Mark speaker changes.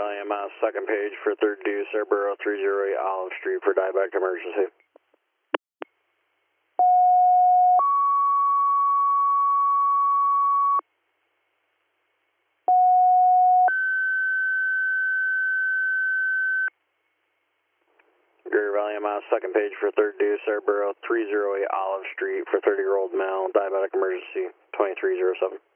Speaker 1: Valiant, second page for third deuce, Airborough 308 Olive Street for diabetic emergency. Greater Valiant, second page for third deuce, Airborough 308 Olive Street for 30-year-old male, diabetic emergency, 2307.